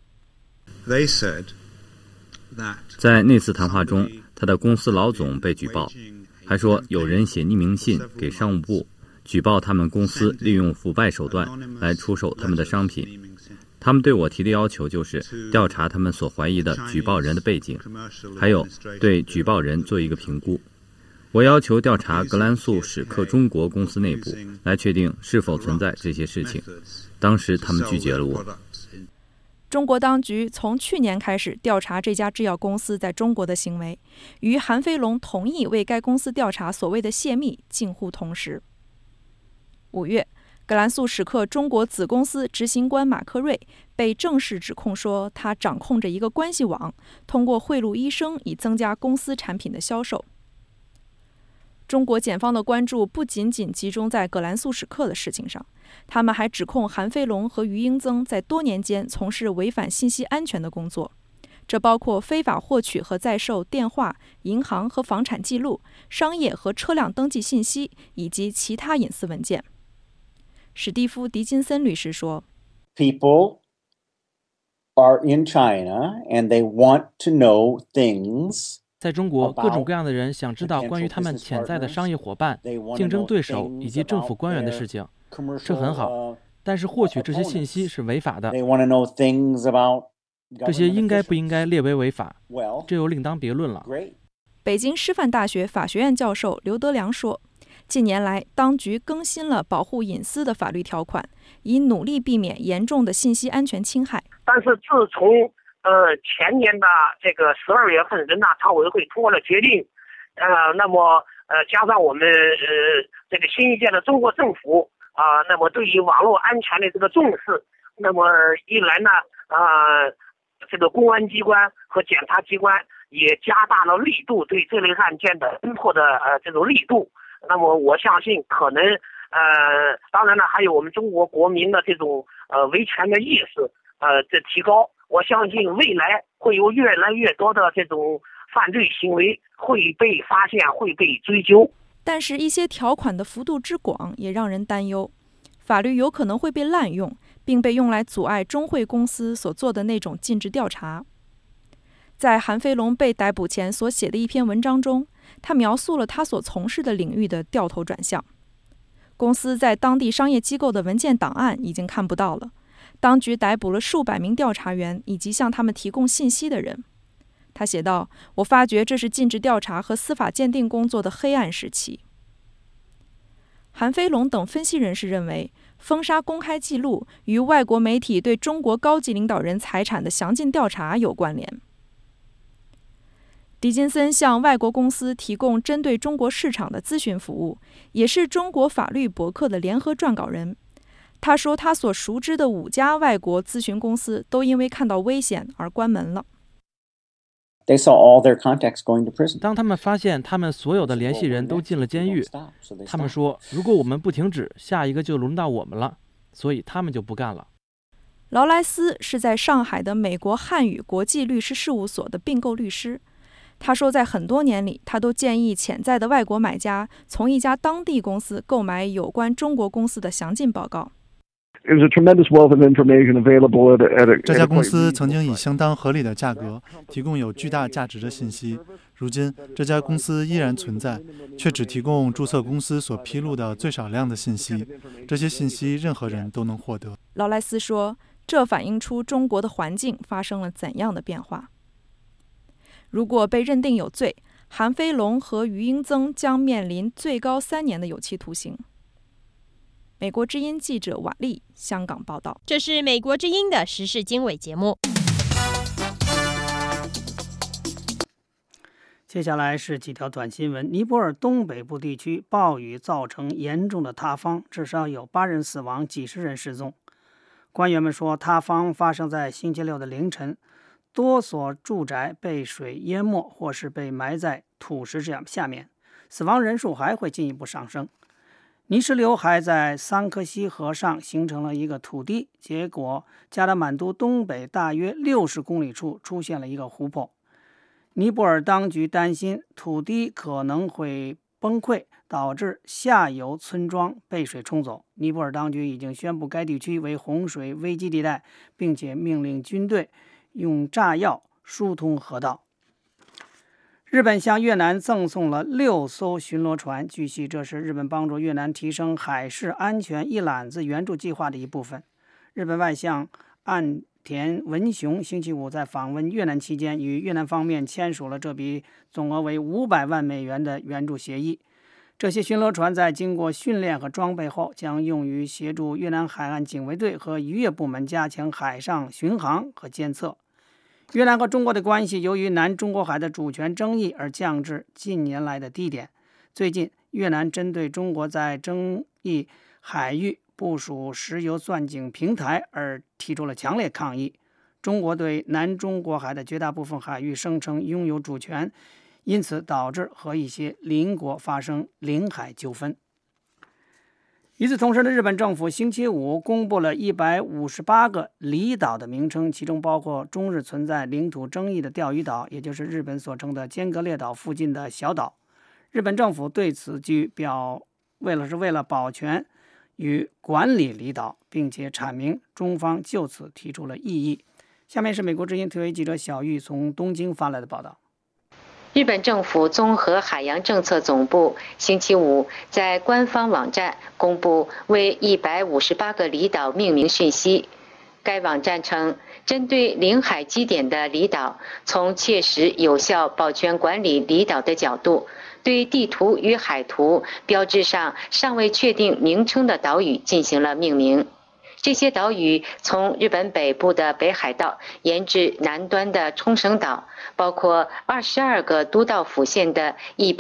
在那次谈话中，他的公司老总被举报，还说有人写匿名信给商务部，举报他们公司利用腐败手段来出售他们的商品。他们对我提的要求就是调查他们所怀疑的举报人的背景，还有对举报人做一个评估。我要求调查格兰素史克中国公司内部，来确定是否存在这些事情。当时他们拒绝了我。 中国当局从去年开始调查这家制药公司在中国的行为，与韩飞龙同意为该公司调查所谓的泄密近乎同时。5月，格兰素史克中国子公司执行官马克瑞被正式指控说，他掌控着一个关系网，通过贿赂医生以增加公司产品的销售。 中国检方的关注不仅仅集中在葛兰素史克的事情上，他们还指控韩飞龙和于英增在多年间从事违反信息安全的工作，这包括非法获取和在售电话、银行和房产记录、商业和车辆登记信息以及其他隐私文件。史蒂夫·狄金森律师说 People are in China and they want to know things 在中国，各种各样的人想知道关于他们潜在的商业伙伴、竞争对手以及政府官员的事情，这很好。但是获取这些信息是违法的，这些应该不应该列为违法，这又另当别论了。 北京师范大学法学院教授刘德良说，近年来当局更新了保护隐私的法律条款，以努力避免严重的信息安全侵害。 但是自从前年的这个12月份，人大常委会通过了决定，那么加上我们这个新一届的中国政府那么对于网络安全的这个重视，那么一来呢这个公安机关和检察机关也加大了力度对这类案件的侦破的这种力度。那么我相信可能当然了，还有我们中国国民的这种维权的意识的提高。我相信未来会有越来越多的这种犯罪行为会被发现，会被追究。 但是，一些条款的幅度之广也让人担忧，法律有可能会被滥用，并被用来阻碍中汇公司所做的那种尽职调查。在韩飞龙被逮捕前所写的一篇文章中，他描述了他所从事的领域的掉头转向。公司在当地商业机构的文件档案已经看不到了。当局逮捕了数百名调查员以及向他们提供信息的人。他写道：“我发觉这是尽职调查和司法鉴定工作的黑暗时期。”韩飞龙等分析人士认为，封杀公开记录与外国媒体对中国高级领导人财产的详尽调查有关联。狄金森向外国公司提供针对中国市场的咨询服务，也是中国法律博客的联合撰稿人。他说，他所熟知的5家外国咨询公司都因为看到危险而关门了。 当他们发现他们所有的联系人都进了监狱，他们说，如果我们不停止，下一个就轮到我们了，所以他们就不干了。 劳莱斯是在上海的美国汉语国际律师事务所的并购律师。他说，在很多年里，他都建议潜在的外国买家从一家当地公司购买有关中国公司的详尽报告。 这家公司曾经以相当合理的价格提供有巨大价值的信息，如今这家公司依然存在，却只提供注册公司所披露的最少量的信息，这些信息任何人都能获得。 劳莱斯说，这反映出中国的环境发生了怎样的变化。如果被认定有罪，韩飞龙和于英增将面临最高3年的有期徒刑。美国之音记者瓦利香港报道。 这是美国之音的时事经纬节目。 接下来是几条短新闻。尼泊尔东北部地区暴雨造成严重的塌方，至少有8人死亡，几十人失踪。官员们说，塌方发生在星期六的凌晨，多所住宅被水淹没，或是被埋在土石下面，死亡人数还会进一步上升。泥石流还在桑科西河上形成了一个土堤，结果加达满都东北大约60公里处出现了一个湖泊。尼泊尔当局担心土堤可能会崩溃，导致下游村庄被水冲走。尼泊尔当局已经宣布该地区为洪水危机地带，并且命令军队用炸药疏通河道。日本向越南赠送了6艘巡逻船，据悉这是日本帮助越南提升海事安全一揽子援助计划的一部分。日本外相岸田文雄星期五在访问越南期间，与越南方面签署了这笔总额为500万美元的援助协议。这些巡逻船在经过训练和装备后，将用于协助越南海岸警卫队和渔业部门加强海上巡航和监测。越南和中国的关系由于南中国海的主权争议而降至近年来的低点。最近，越南针对中国在争议海域部署石油钻井平台而提出了强烈抗议。中国对南中国海的绝大部分海域声称拥有主权， 因此导致和一些邻国发生领海纠纷。与此同时的日本政府星期五公布了158个离岛的名称，其中包括中日存在领土争议的钓鱼岛，也就是日本所称的尖阁列岛附近的小岛。日本政府对此为了保全与管理离岛，并且阐明中方就此提出了异议。下面是美国之音特约记者小玉从东京发来的报道。 日本政府综合海洋政策总部星期五在官方网站公布为158个离岛命名讯息。该网站称，针对领海基点的离岛，从切实有效保全管理离岛的角度，对地图与海图标志上尚未确定名称的岛屿进行了命名。这些岛屿从日本北部的北海道延至南端的冲绳岛，包括22个都道府县的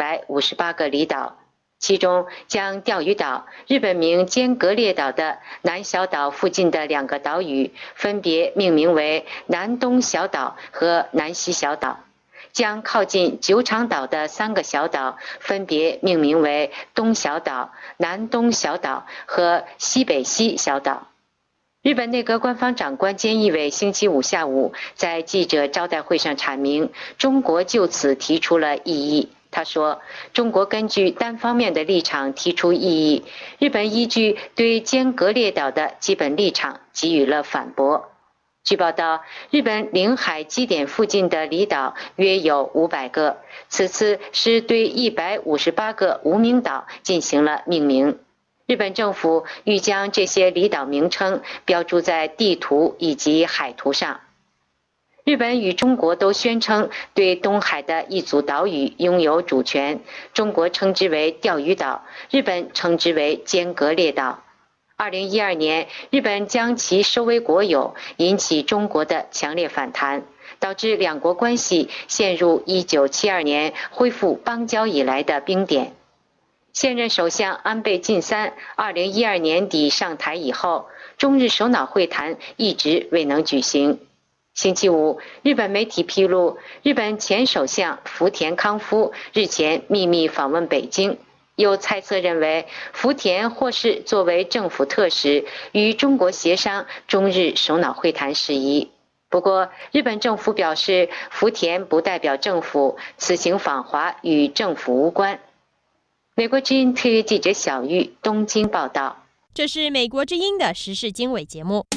158个离岛，其中将钓鱼岛、日本名尖阁列岛的南小岛附近的2个岛屿分别命名为南东小岛和南西小岛，将靠近九场岛的3个小岛分别命名为东小岛、南东小岛和西北西小岛。日本内阁官方长官菅义伟星期五下午在记者招待会上阐明，中国就此提出了异议。他说，中国根据单方面的立场提出异议，日本依据对尖阁列岛的基本立场给予了反驳。据报道，日本领海基点附近的离岛约有500个，此次是对158个无名岛进行了命名。日本政府欲将这些离岛名称标注在地图以及海图上。日本与中国都宣称对东海的一组岛屿拥有主权，中国称之为钓鱼岛，日本称之为尖阁列岛。2012年，日本将其收为国有，引起中国的强烈反弹，导致两国关系陷入1972年恢复邦交以来的冰点。现任首相安倍晋三2012年底上台以后，中日首脑会谈一直未能举行。星期五，日本媒体披露，日本前首相福田康夫日前秘密访问北京，有猜测认为福田或是作为政府特使与中国协商中日首脑会谈事宜。不过，日本政府表示，福田不代表政府，此行访华与政府无关。美国之音特约记者小玉东京报道。 这是美国之音的时事经纬节目。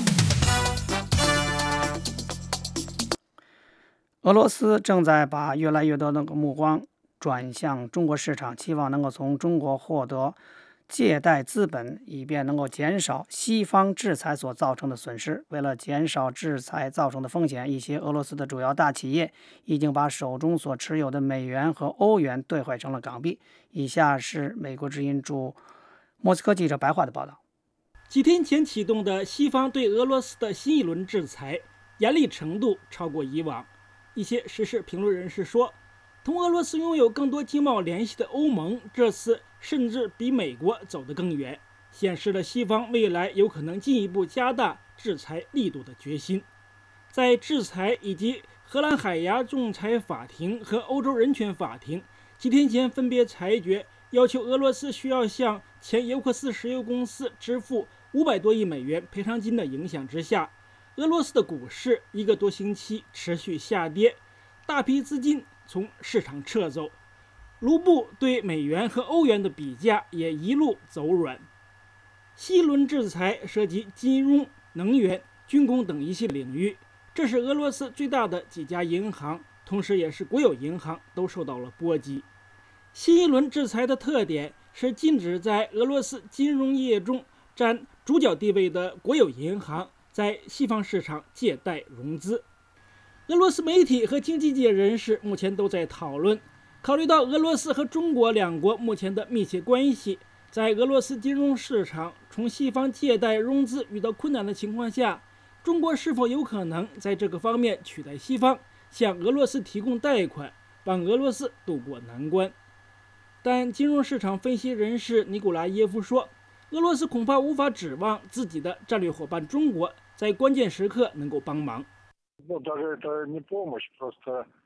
俄罗斯正在把越来越多的目光转向中国市场，期望能够从中国获得借贷资本，以便能够减少西方制裁所造成的损失。为了减少制裁造成的风险，一些俄罗斯的主要大企业已经把手中所持有的美元和欧元兑换成了港币。以下是美国之音驻莫斯科记者白话的报道。 几天前启动的西方对俄罗斯的新一轮制裁，严厉程度超过以往。一些时事评论人士说，同俄罗斯拥有更多经贸联系的欧盟，这次甚至比美国走得更远，显示了西方未来有可能进一步加大制裁力度的决心。在制裁以及荷兰海牙仲裁法庭和欧洲人权法庭几天前分别裁决，要求俄罗斯需要向前尤克斯石油公司支付500多亿美元赔偿金的影响之下，俄罗斯的股市1个多星期持续下跌，大批资金从市场撤走，卢布对美元和欧元的比价也一路走软。新一轮制裁涉及金融、能源、军工等一系领域，这是俄罗斯最大的几家银行，同时也是国有银行都受到了波及。新一轮制裁的特点是禁止在俄罗斯金融业中占主角地位的国有银行在西方市场借贷融资。俄罗斯媒体和经济界人士目前都在讨论，考虑到俄罗斯和中国两国目前的密切关系，在俄罗斯金融市场从西方借贷融资遇到困难的情况下，中国是否有可能在这个方面取代西方，向俄罗斯提供贷款，帮俄罗斯渡过难关。但金融市场分析人士尼古拉耶夫说，俄罗斯恐怕无法指望自己的战略伙伴中国在关键时刻能够帮忙。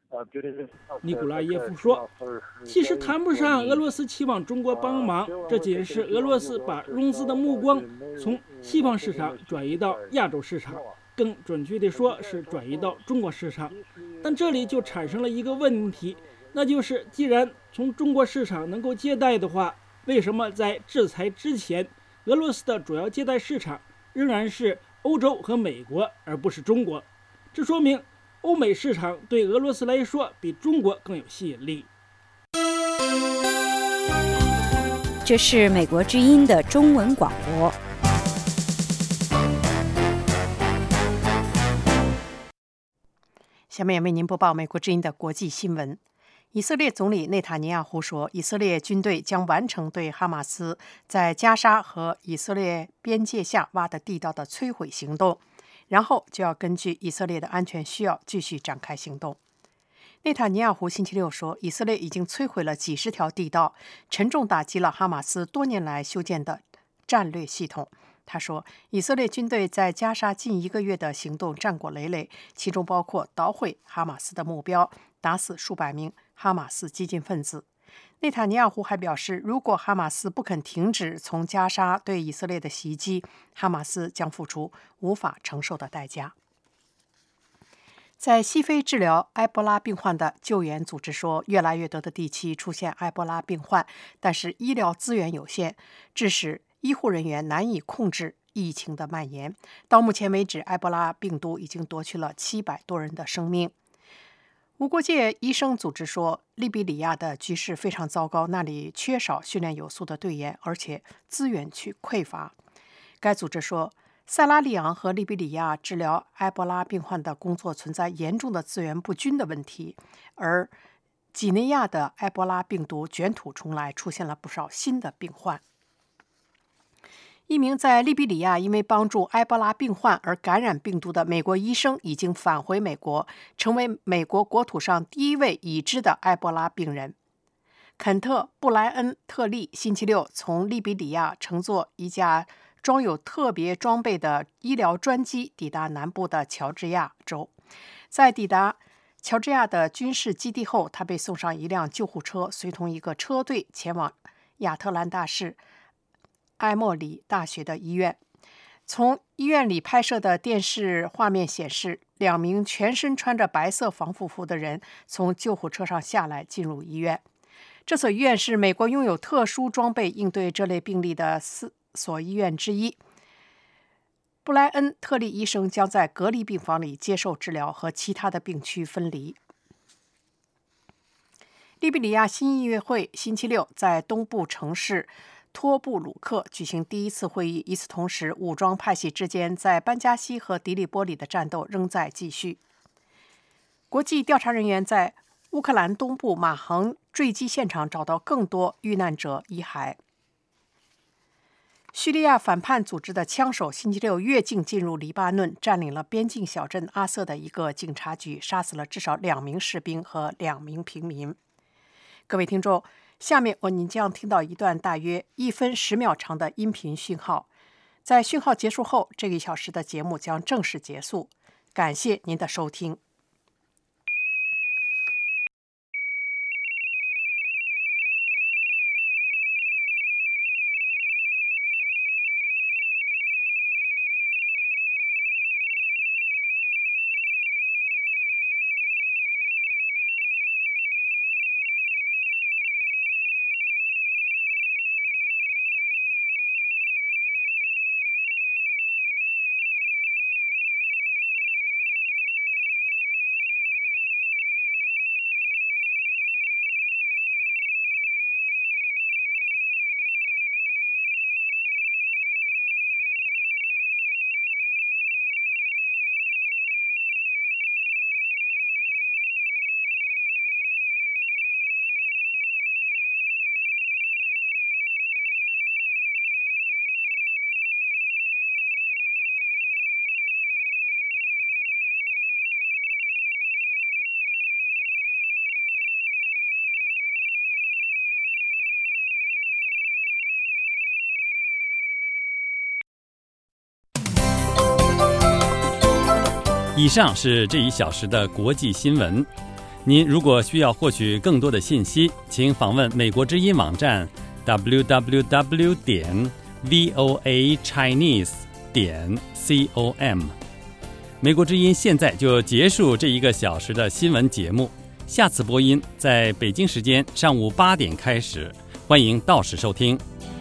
尼古拉耶夫说，其实谈不上俄罗斯期望中国帮忙，这仅是俄罗斯把融资的目光从西方市场转移到亚洲市场，更准确地说是转移到中国市场。但这里就产生了一个问题，那就是既然从中国市场能够接待的话，为什么在制裁之前，俄罗斯的主要接待市场仍然是欧洲和美国，而不是中国？这说明欧美市场对俄罗斯来说比中国更有吸引力。 这是美国之音的中文广播。 下面为您播报美国之音的国际新闻。以色列总理内塔尼亚胡说，以色列军队将完成对哈马斯在加沙和以色列边界下挖的地道的摧毁行动，然后就要根据以色列的安全需要继续展开行动。内塔尼亚胡星期六说，以色列已经摧毁了几十条地道，沉重打击了哈马斯多年来修建的战略系统。他说，以色列军队在加沙近1个月的行动战果累累，其中包括捣毁哈马斯的目标，打死数百名哈马斯激进分子。内塔尼亚胡还表示，如果哈马斯不肯停止从加沙对以色列的袭击，哈马斯将付出无法承受的代价。在西非治疗埃博拉病患的救援组织说，越来越多的地区出现埃博拉病患，但是医疗资源有限，致使医护人员难以控制疫情的蔓延。到目前为止，埃博拉病毒已经夺去了700多人的生命。无国界医生组织说，利比里亚的局势非常糟糕，那里缺少训练有素的队员，而且资源匮乏。该组织说，塞拉利昂和利比里亚治疗埃博拉病患的工作存在严重的资源不均的问题，而几内亚的埃博拉病毒卷土重来，出现了不少新的病患。一名在利比里亚因为帮助埃博拉病患而感染病毒的美国医生已经返回美国，成为美国国土上第一位已知的埃博拉病人。肯特·布莱恩特利星期六从利比里亚乘坐一架装有特别装备的医疗专机抵达南部的乔治亚州。在抵达乔治亚的军事基地后，他被送上一辆救护车，随同一个车队前往亚特兰大市埃默里大学的医院。从医院里拍摄的电视画面显示，2名全身穿着白色防护服的人从救护车上下来进入医院。这所医院是美国拥有特殊装备应对这类病例的4所医院之一。布莱恩特利医生将在隔离病房里接受治疗，和其他的病区分离。利比里亚新议会星期六在东部城市托布鲁克举行第一次会议，与此同时，武装派系之间在班加西和迪利波里的战斗仍在继续。国际调查人员在乌克兰东部马恒坠机现场找到更多遇难者遗骸。叙利亚反叛组织的枪手星期六越境进入黎巴嫩，占领了边境小镇阿瑟的一个警察局，杀死了至少2名士兵和2名平民。各位听众，下面您将听到一段大约1分10秒长的音频讯号。在讯号结束后，这1小时的节目将正式结束。感谢您的收听。 以上是这1小时的国际新闻。 您如果需要获取更多的信息，请访问美国之音网站 www.voachinese.com。美国之音现在就结束这1个小时的新闻节目，下次播音在北京时间上午8点开始，欢迎到时收听。